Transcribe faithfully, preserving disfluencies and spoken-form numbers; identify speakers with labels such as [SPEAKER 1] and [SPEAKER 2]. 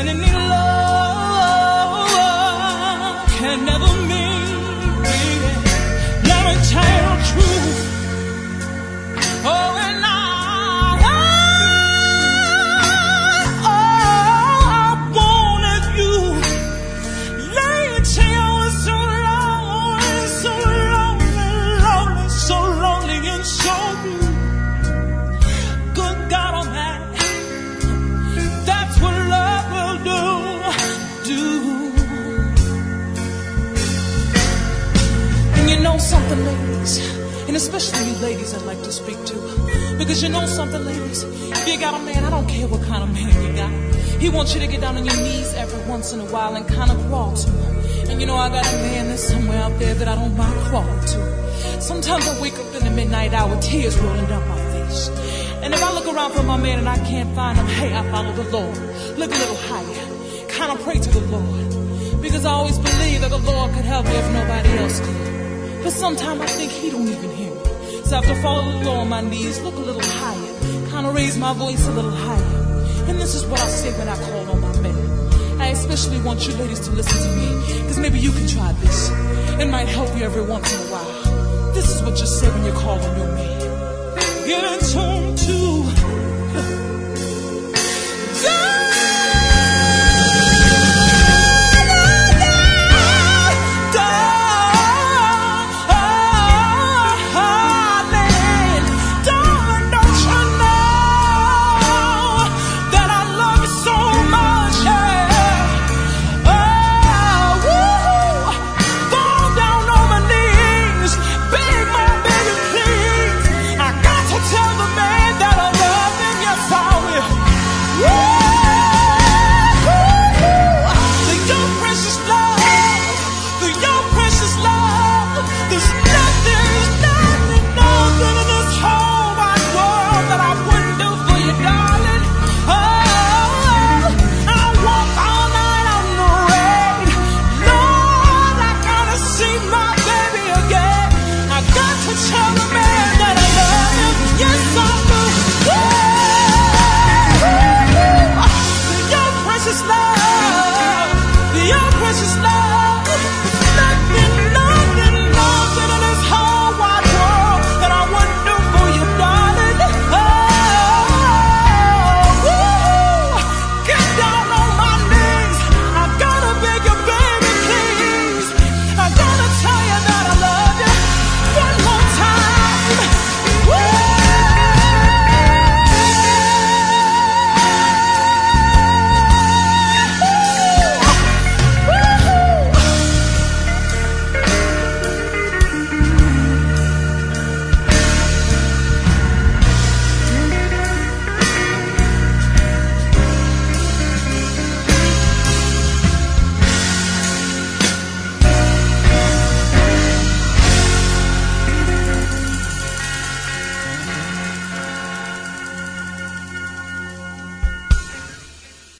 [SPEAKER 1] And any love can never mean, let me tell you the truth. Oh, and I, I, I wanted you. Let me tell you, it's so lonely, so lonely, lonely, so lonely and so blue. Good God Almighty, that's what love will do, do. And you know something, ladies, and especially you ladies I'd like to speak to, because you know something, ladies, if you got a man, I don't care what kind of man you got, he wants you to get down on your knees every once in a while and kind of crawl to him. And you know I got a man that's somewhere out there that I don't mind crawling to. Sometimes I wake up in the midnight hour, tears rolling down my face. And if I look around for my man and I can't find him, hey, I follow the Lord. Look a little higher, kind of pray to the Lord, because I always believe that the Lord could help me if nobody else could. But sometimes I think he don't even hear me. So I have to follow the Lord on my knees, look a little higher, kind of raise my voice a little higher. And this is what I say when I call on my man. I especially want you ladies to listen to me, because maybe you can try this. It might help you every once in a while. This is what you say when you call on your man. Give it to him too.